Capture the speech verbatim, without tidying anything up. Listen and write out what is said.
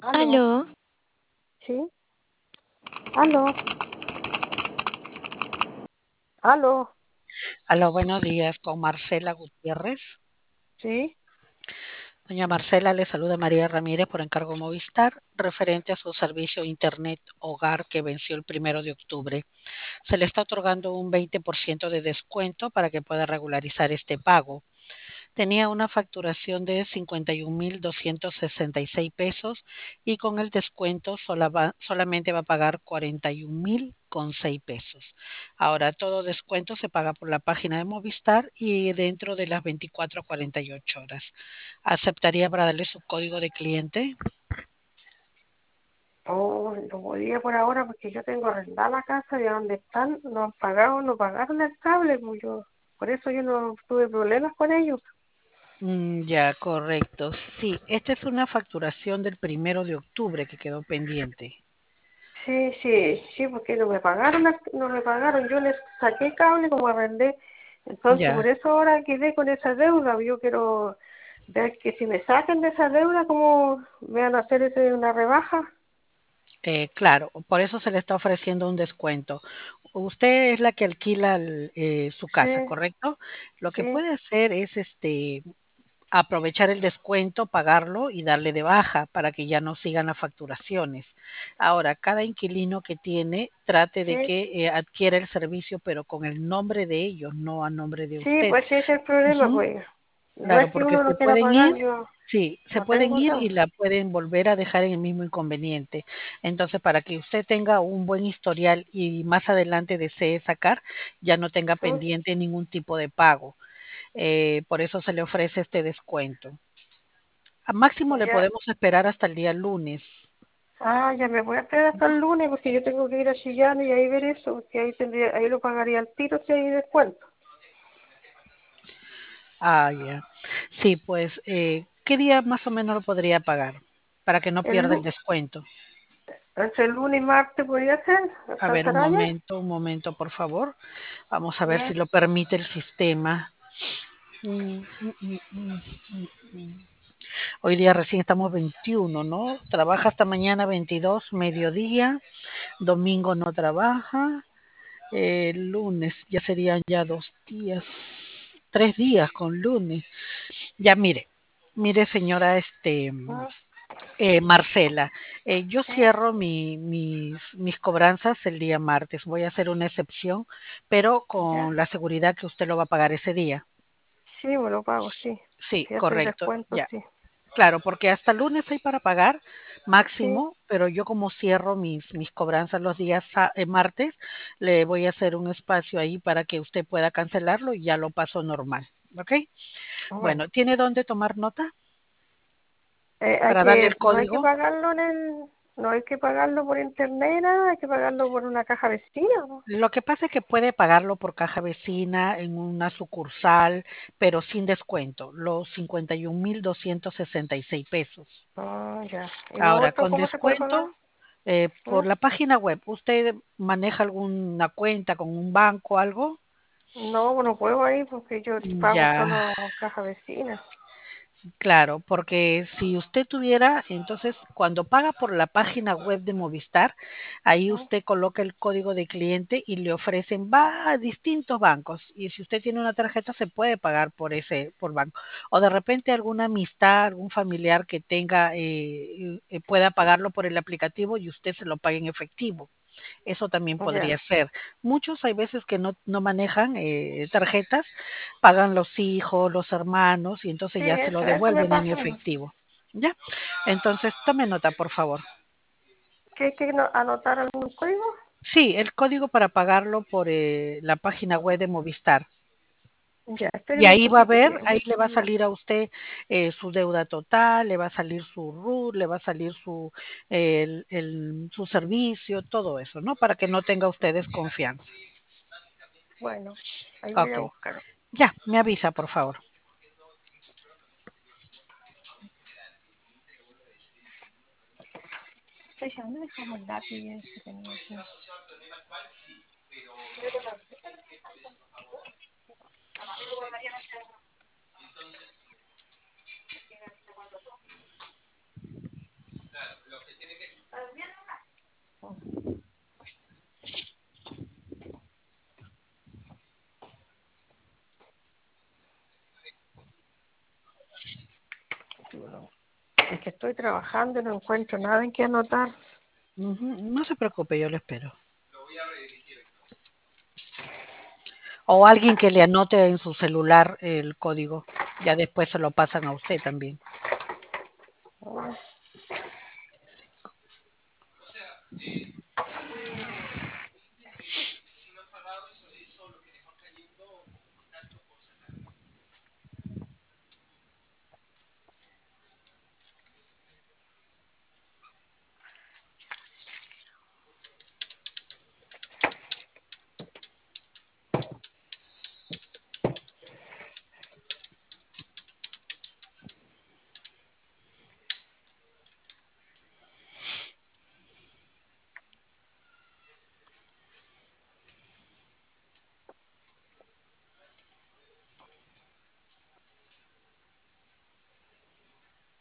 Aló, Aló, sí, aló, aló, Aló, buenos días, con Marcela Gutiérrez. sí, Doña Marcela, le saluda María Ramírez por encargo Movistar, referente a su servicio Internet Hogar que venció el primero de octubre. Se le está otorgando un veinte por ciento de descuento para que pueda regularizar este pago. Tenía una facturación de cincuenta y un mil doscientos sesenta y seis pesos y con el descuento sola va- solamente va a pagar cuarenta y un mil con seis pesos. Ahora, todo descuento se paga por la página de Movistar y dentro de las veinticuatro a cuarenta y ocho horas. ¿Aceptaría para darle su código de cliente? oh, no podía por ahora porque yo tengo arrendada la casa y a donde están no han pagado, no pagaron el cable, pues yo, por eso yo no tuve problemas con ellos. Mm, ya, correcto. Sí, esta es una facturación del primero de octubre que quedó pendiente. Sí, sí, sí, porque no me pagaron, el- no me pagaron, yo les saqué cable como arrendé, entonces Ya. por eso ahora quedé con esa deuda, yo quiero ver que si me sacan de esa deuda, como me van a hacer ese, una rebaja. Eh, claro, por eso se le está ofreciendo un descuento. Usted es la que alquila el, eh, su Sí, casa, ¿correcto? Lo que sí, puede hacer es este aprovechar el descuento, pagarlo y darle de baja para que ya no sigan las facturaciones. Ahora, cada inquilino que tiene, trate de sí. que eh, adquiera el servicio, pero con el nombre de ellos, no a nombre de Sí, usted. pues sí, ese es el problema, Ujú. pues. No Claro, es que porque uno se no quiera pueden ir, pagar, yo sí, se no pueden tengo ir y deuda. la pueden volver a dejar en el mismo inconveniente. Entonces, para que usted tenga un buen historial y más adelante desee sacar, ya no tenga ¿Mm? pendiente ningún tipo de pago. Eh, por eso se le ofrece este descuento. A máximo le Ya, podemos esperar hasta el día lunes. ah, ya me voy a esperar hasta el lunes porque yo tengo que ir a Chillán y ahí ver eso, porque ahí tendría, ahí lo pagaría al tiro si hay descuento. Ah, ya. Sí, pues, eh, ¿qué día más o menos lo podría pagar? Para que no El, pierda el lu- descuento. entre el lunes y martes podría ser, A ver, un ¿alcanzará ya? momento, un momento, por favor. Vamos a ver si Ya, lo permite el sistema. Mm, mm, mm, mm, mm, mm. Hoy día recién estamos veintiuno, ¿no? Trabaja hasta mañana veintidós, mediodía. Domingo no trabaja. El lunes ya serían ya dos días, tres días con lunes. Ya mire, mire señora, este, ¿Mm? eh, Marcela, eh, yo Sí, cierro mi- mis, mis cobranzas el día martes. Voy a hacer una excepción, pero ya. con la seguridad que usted lo va a pagar ese día. Sí, me lo pago, sí. Sí, Si hace el correcto, descuento, ya. sí. Claro, porque hasta lunes hay para pagar Sí, máximo, pero yo como cierro mis, mis cobranzas los días sa- eh, martes, le voy a hacer un espacio ahí para que usted pueda cancelarlo y ya lo paso normal. ¿Ok? bueno. Bueno, ¿tiene dónde tomar nota Eh, hay para darle que, el no hay que código? pagarlo en el, no hay que pagarlo por internet, nada, hay que pagarlo por una caja vecina, ¿no? Lo que pasa es que puede pagarlo por caja vecina en una sucursal, pero sin descuento, los cincuenta y un mil doscientos sesenta y seis pesos. Ah, ya. ¿Y lo Ahora, otro con cómo se puede pagar? descuento, eh, ¿Mm? por la página web, ¿usted maneja alguna cuenta con un banco o algo? No, no puedo ahí porque yo pago Ya, solo caja vecina. claro, porque si usted tuviera, entonces cuando paga por la página web de Movistar, ahí ¿Mm? usted coloca el código de cliente y le ofrecen va a distintos bancos. Y si usted tiene una tarjeta, se puede pagar por ese, por banco. O de repente alguna amistad, algún familiar que tenga, eh, eh, pueda pagarlo por el aplicativo y usted se lo pague en efectivo. Eso también podría Ya, ser. Muchos hay veces que no, no manejan eh, tarjetas, pagan los hijos, los hermanos y entonces sí, ya se lo eso, eso me devuelven en pasa a mí. efectivo. ¿Ya? Entonces tome nota, por favor. ¿Qué hay que no- anotar algún código? Sí, el código para pagarlo por eh, la página web de Movistar. Ya, Y espéreme un ahí va a poquito ver, que ahí voy le va a a... salir a usted eh, su deuda total, le va a salir su R U T, le va a salir su, el, el- su servicio, todo eso, ¿no? Para que no tenga usted desconfianza. Bueno, ahí voy Ok, a buscar. ya, me avisa, por favor. Fecha, ¿dónde dejamos el lápiz que tenía aquí? estoy trabajando y no encuentro nada en que anotar. Ujú, no se preocupe, yo lo espero. O alguien que le anote en su celular el código. Ya después se lo pasan a usted también.